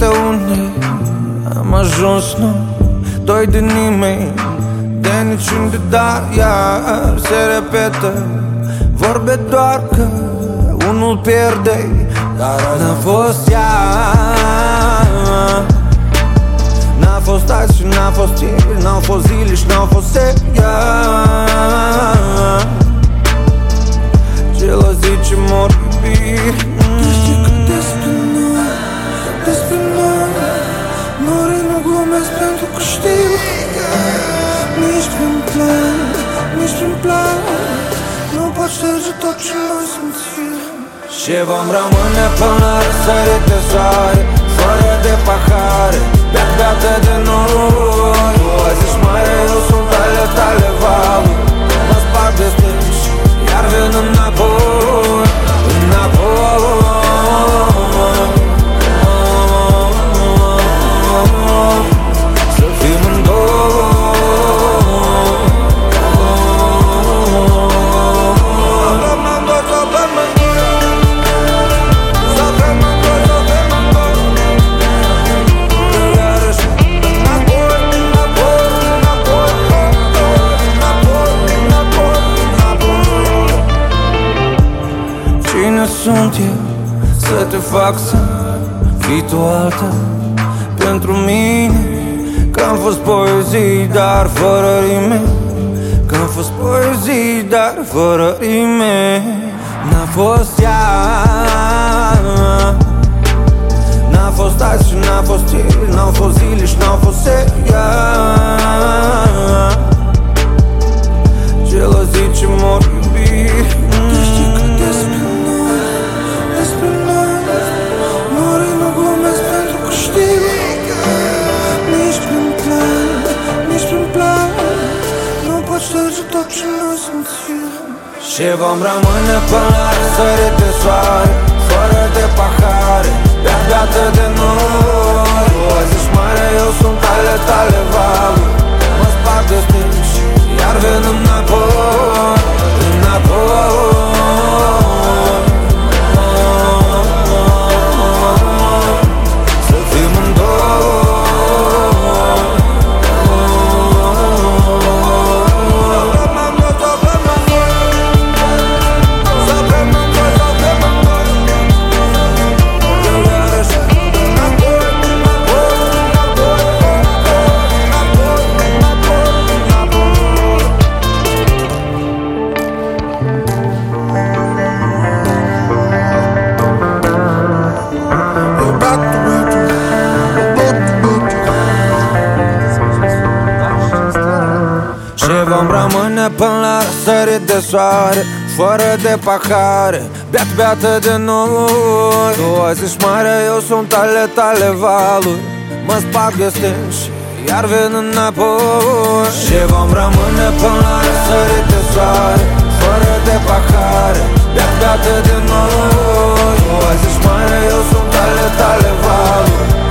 uite unde am ajuns noi, doi de nimeni, de niciunde, dar iar se repetă. Vorbe doar că unul pierde, dar n-a fost ea. N-a fost azi și n-a fost ieri, n-au fost zile și n-au fost ea. Gelozii ce mor iubiri. Știi că despre noi Nori nu glumesc pentru că știu nici prin plan, nici prin plan nu pot șterge tot ce noi simțim. Și vom rămâne până la răsărit de soare, fără de pahare, beată de noi. Tu azi ești mare, eu sunt ale tale valuri. Mă sparg de stânci, iar vin înapoi, înapoi. Să fim în două. Cine sunt eu să te fac să fii tu alta pentru mine? Că am fost poezii, dar fără rime. Că am fost poezii, dar fără rime. N-a fost ea. N-a fost azi și n-a fost ieri, n-au fost zile și n-au fost ea. Gelozii ce mor iubiri. Știi că despre noi Nori nu glumesc pentru că știu nici prin plan, nici prin plan nu pot șterge tot ce noi simțim. Și vom rămâne până la răsărit de soare, fără de pahare, beată de noi. Tu azi ești mare, eu sunt ale tale valuri. Mă sparg de stânci, iar vin înapoi, înapoi. Vom rămâne până la răsărit de soare, fără de pahare, beată de noi. Tu azi ești mare, eu sunt ale tale valuri. Mă sparg de stânci, iar vin înapoi. Și vom rămâne până la răsărit de soare, fără de pahare, beată de noi. Tu azi ești mare, eu sunt ale tale valuri.